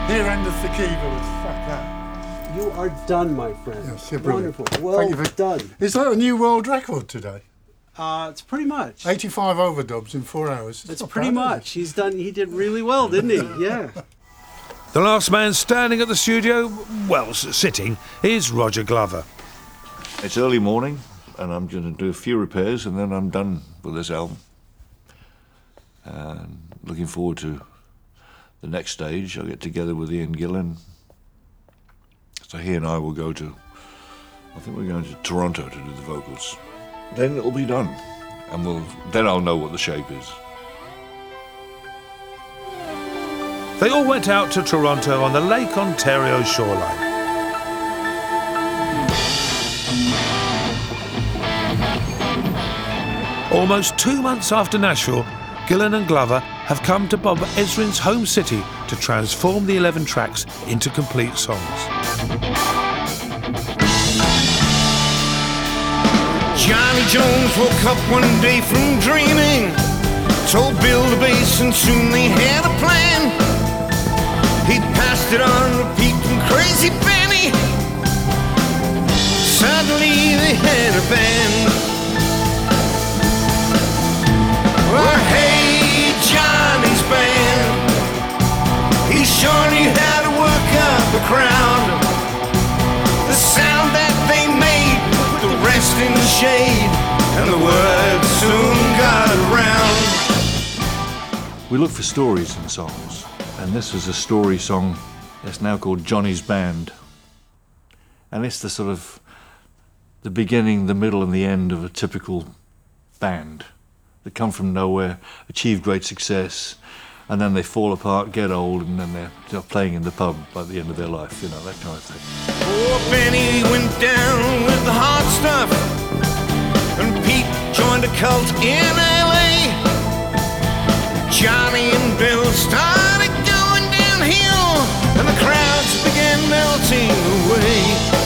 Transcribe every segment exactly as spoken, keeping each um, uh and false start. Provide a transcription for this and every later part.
Here endeth the keyboard. Fuck that. You are done, my friend. Yes, you're brilliant. Wonderful. Well Thank you for... done. Is that a new world record today? Uh, it's pretty much. eighty-five overdubs in four hours. It's, it's pretty bad, much. He's done. He did really well, didn't he? Yeah. The last man standing at the studio, well, sitting, is Roger Glover. It's early morning, and I'm going to do a few repairs, and then I'm done with this album. And looking forward to the next stage. I'll get together with Ian Gillan. So he and I will go to, I think we're going to Toronto to do the vocals. Then it'll be done, and we'll then I'll know what the shape is. They all went out to Toronto on the Lake Ontario shoreline. Almost two months after Nashville, Gillan and Glover have come to Bob Ezrin's home city to transform the eleven tracks into complete songs. Johnny Jones woke up one day from dreaming, told Bill the bass and soon they had a plan. He passed it on repeat from Crazy Benny. Suddenly they had a band. Well, hey, Johnny's band. He sure knew how to work up a crowd. The sound that they made put the rest in the shade, and the word soon got around. We look for stories in songs, and this is a story song. It's now called Johnny's Band, and it's the sort of the beginning, the middle, and the end of a typical band that come from nowhere, achieve great success, and then they fall apart, get old, and then they're, they're playing in the pub by the end of their life, you know, that kind of thing. Poor Benny went down with the hard stuff, and Pete joined a cult in L A. Johnny and Bill started going downhill, and the crowds began melting away.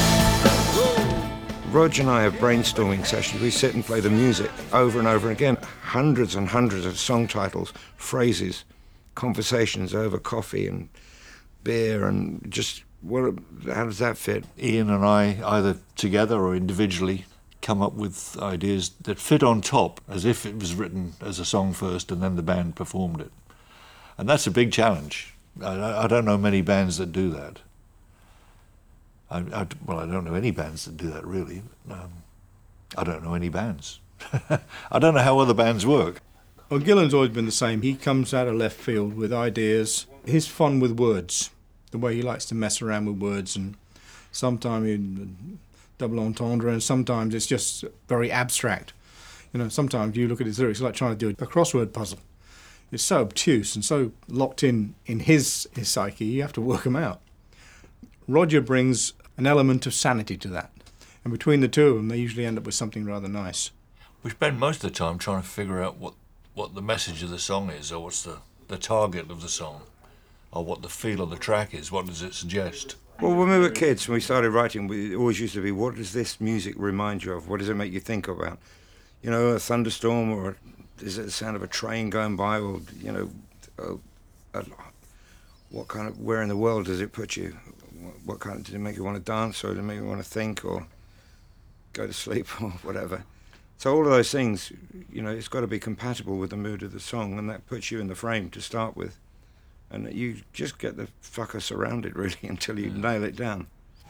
Roger and I have brainstorming sessions. We sit and play the music over and over again. Hundreds and hundreds of song titles, phrases, conversations over coffee and beer, and just, what? How does that fit? Ian and I, either together or individually, come up with ideas that fit on top, as if it was written as a song first and then the band performed it. And that's a big challenge. I, I don't know many bands that do that. I, I, well, I don't know any bands that do that, really. Um, I don't know any bands. I don't know how other bands work. Well, Gillan's always been the same. He comes out of left field with ideas. He's fun with words, the way he likes to mess around with words, and sometimes he double entendre, and sometimes it's just very abstract. You know, sometimes you look at his lyrics, it's like trying to do a crossword puzzle. It's so obtuse and so locked in in his, his psyche, you have to work them out. Roger brings an element of sanity to that. And between the two of them, they usually end up with something rather nice. We spend most of the time trying to figure out what, what the message of the song is, or what's the, the target of the song, or what the feel of the track is. What does it suggest? Well, when we were kids, when we started writing, we always used to be, what does this music remind you of? What does it make you think about? You know, a thunderstorm, or is it the sound of a train going by, or, you know, a, a, what kind of, where in the world does it put you? What kind of, did it make you want to dance, or did it make you want to think, or go to sleep, or whatever? So all of those things, you know, it's got to be compatible with the mood of the song, and that puts you in the frame to start with. And you just get the fucker surrounded, really, until you yeah. nail it down.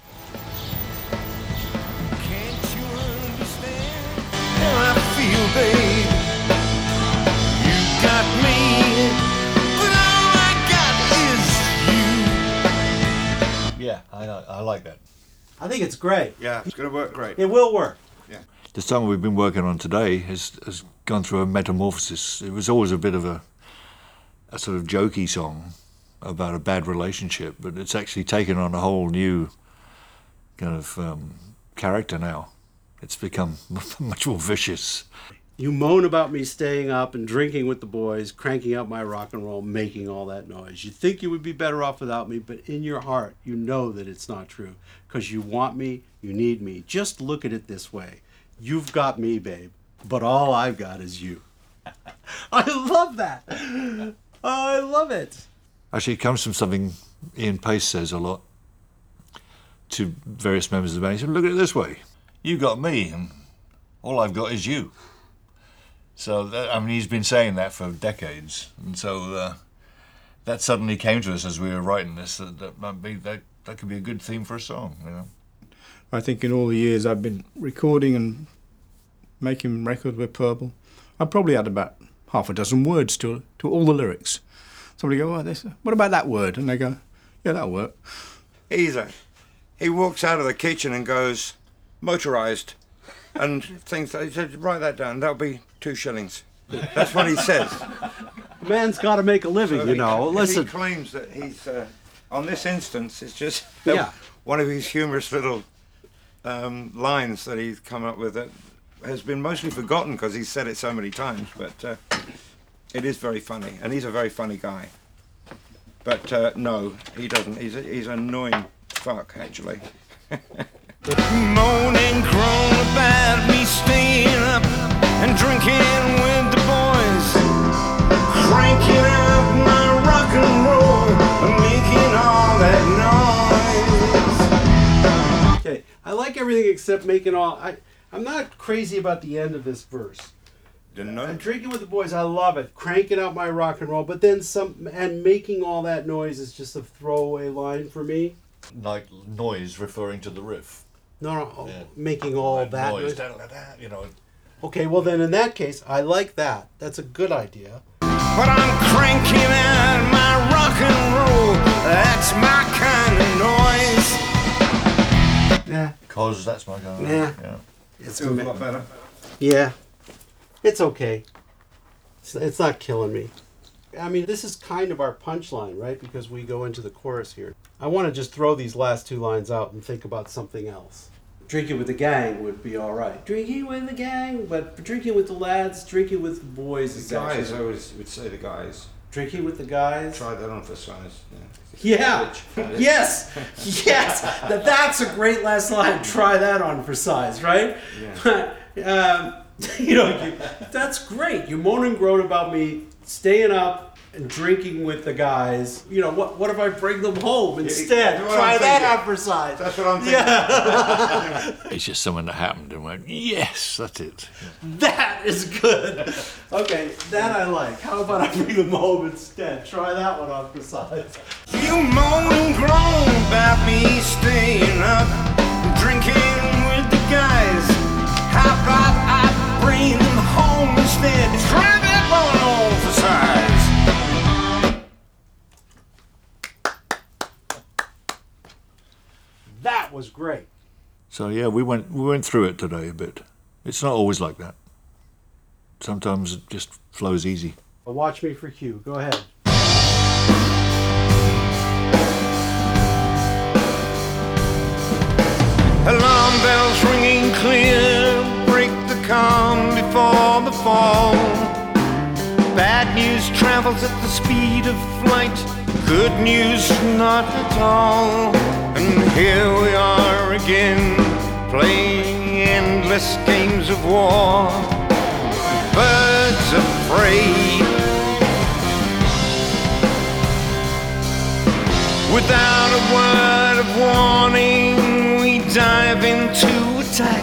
Can't you understand how I feel, babe? You got me, but all I got is you. Yeah, I, I like that. I think it's great. Yeah, it's going to work great. It will work. Yeah. The song we've been working on today has, has gone through a metamorphosis. It was always a bit of a a sort of jokey song about a bad relationship, but it's actually taken on a whole new kind of um, character now. It's become much more vicious. You moan about me staying up and drinking with the boys, cranking up my rock and roll, making all that noise. You think you would be better off without me, but in your heart, you know that it's not true, because you want me, you need me. Just look at it this way. You've got me, babe, but all I've got is you. I love that. Oh, I love it. Actually, it comes from something Ian Pace says a lot to various members of the band. He said, look at it this way. You got me, and all I've got is you. So, that, I mean, he's been saying that for decades. And so uh, that suddenly came to us as we were writing this, that that, might be, that that could be a good theme for a song, you know. I think in all the years I've been recording and making records with Purple, I probably had about half a dozen words to to all the lyrics. Somebody go, oh, this, what about that word? And they go, yeah, that'll work. He's a, he walks out of the kitchen and goes, motorised, and things. He said, write that down. That'll be two shillings. That's what he says. Man's got to make a living, So you he- know. if Listen, He claims that he's uh, on this instance. It's just Yeah. one of his humorous little um, lines that he's come up with that has been mostly forgotten because he's said it so many times. But uh, it is very funny, and he's a very funny guy. But uh, no, he doesn't. He's a, he's an annoying fuck, actually. Moaning, groan about me staying up and drinking with the boys, cranking up my rock and roll and making all that noise. okay, I like everything except making all. I, I'm not crazy about the end of this verse. Didn't know. I'm drinking with the boys. I love it. Cranking out my rock and roll, but then some and making all that noise is just a throwaway line for me. Like noise referring to the riff. No, no, oh, Yeah. making all Like that noise, noise. da, da, da, you know. Okay, well then in that case, I like that. That's a good idea. But I'm cranking out my rock and roll. That's my kind of noise. Yeah, Cause that's my kind of, Yeah. yeah. it's Feels a lot better. Yeah, it's okay. It's, it's not killing me. I mean, this is kind of our punchline, right? Because we go into the chorus here. I want to just throw these last two lines out and think about something else. Drinking with the gang would be all right. Drinking with the gang, but drinking with the lads, drinking with the boys is The guys, I actually- always would say the guys. Drinking with the guys. Try that on for size. Yeah. Yeah. Which- Yes. Yes. That, that's a great last line. Try that on for size, right? Yeah. um, you know, you, that's great. You moan and groan about me staying up and drinking with the guys. You know, what What if I bring them home instead? that's what Try I'm that thinking. on for size. That's what I'm thinking. It's just something that happened and went, yes, that's it. That is good. Okay, that I like. How about I bring them home instead? Try that one on for size. You moan and groan about me staying up, drinking with the guys. How about I bring them home instead? Try that one on for size. That was great. So yeah, we went we went through it today a bit. It's not always like that. Sometimes it just flows easy. Watch me for Q. Go ahead. Alarm bells ringing clear, break the calm before the fall. Bad news travels at the speed of flight, good news not at all. And here we are again, playing endless games of war. Birds of prey, without a word of warning, we dive into attack.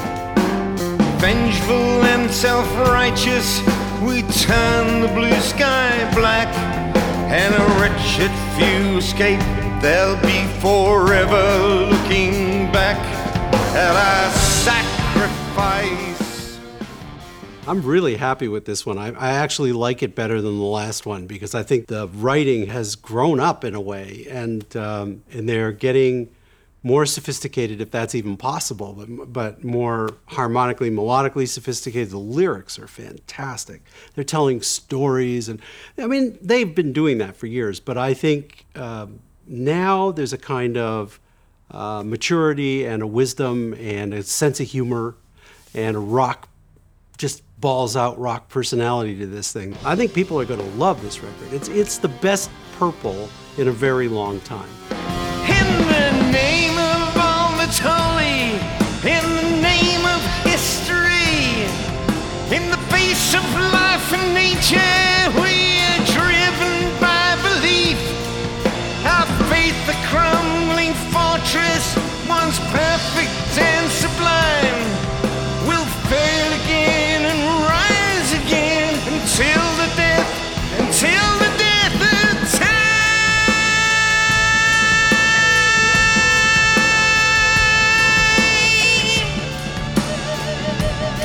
Vengeful and self-righteous, we turn the blue sky black. And a wretched few escape, they'll be forever looking back at our sacrifice. I'm really happy with this one. I, I actually like it better than the last one because I think the writing has grown up in a way, and um, and they're getting more sophisticated, if that's even possible, but, but more harmonically, melodically sophisticated. The lyrics are fantastic. They're telling stories, and I mean, they've been doing that for years, but I think um, now there's a kind of uh, maturity and a wisdom and a sense of humor and a rock, just balls out rock personality to this thing. I think people are going to love this record. It's, it's the best Purple in a very long time. In the name of all that's holy, in the name of history, in the face of life and nature, we are driven by belief. Our perfect